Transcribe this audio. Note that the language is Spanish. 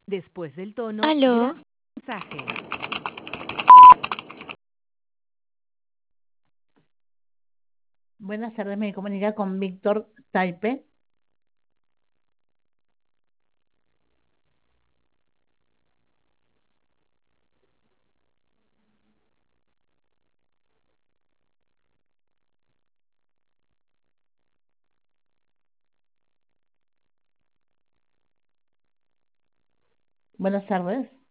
Después del tono, Aló, grabe el mensaje. Buenas tardes, me comunica con Víctor Taipe. Buenas tardes.